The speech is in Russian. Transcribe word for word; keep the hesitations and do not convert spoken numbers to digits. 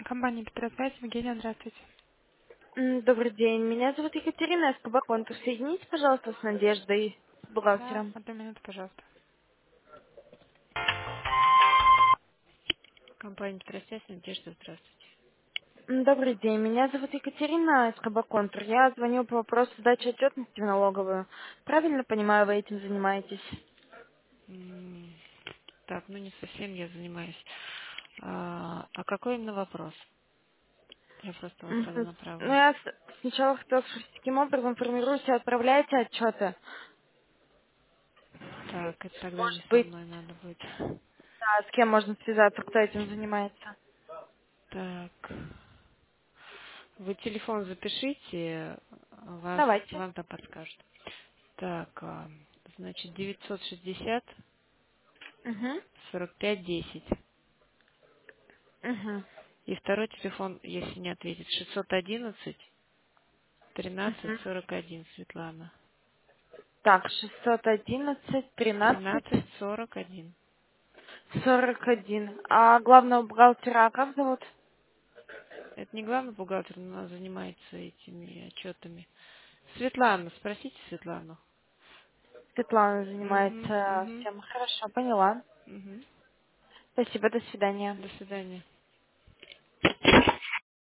Компания Петросвязь, Евгения, здравствуйте. М, Добрый день. Меня зовут Екатерина Эскоба Контур. Соедините, пожалуйста, с Надеждой, с Да, бухгалтером. одну минуту, пожалуйста. Компания Петросвязь, Надежда, здравствуйте. М, Добрый день. Меня зовут Екатерина Эскоба Контур. Я звоню по вопросу сдачи отчетности в налоговую. Правильно понимаю, вы этим занимаетесь? М, Так, ну не совсем я занимаюсь. А, а какой именно вопрос? Я просто вас сразу Мгм. Ну, направлю. я с- сначала хотела спросить, каким образом формируете и отправляете отчеты? Так, это тогда не Может со быть, мной надо будет. да, с кем можно связаться, кто этим занимается? Так, вы телефон запишите, вас, Давайте. вам там подскажут. Так, а, значит, девятьсот шестьдесят Угу. сорок пять десять. Угу. И второй телефон, если не ответит, шестьсот одиннадцать тринадцать Угу. сорок один, Светлана. Так, шестьсот одиннадцать тринадцать. тринадцать сорок один. Сорок один. А главного бухгалтера как зовут? Это не главный бухгалтер, но она занимается этими отчетами. Светлана, спросите Светлану. Светлана Угу, занимается угу, всем. Хорошо, поняла. угу. Спасибо, до свидания. До свидания.